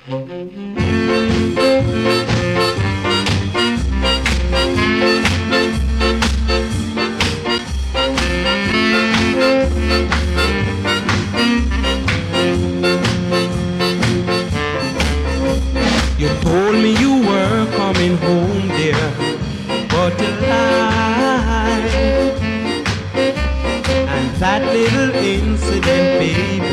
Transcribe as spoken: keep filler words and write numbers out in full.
You told me you were coming home, dear, but you lied. And that little incident, baby,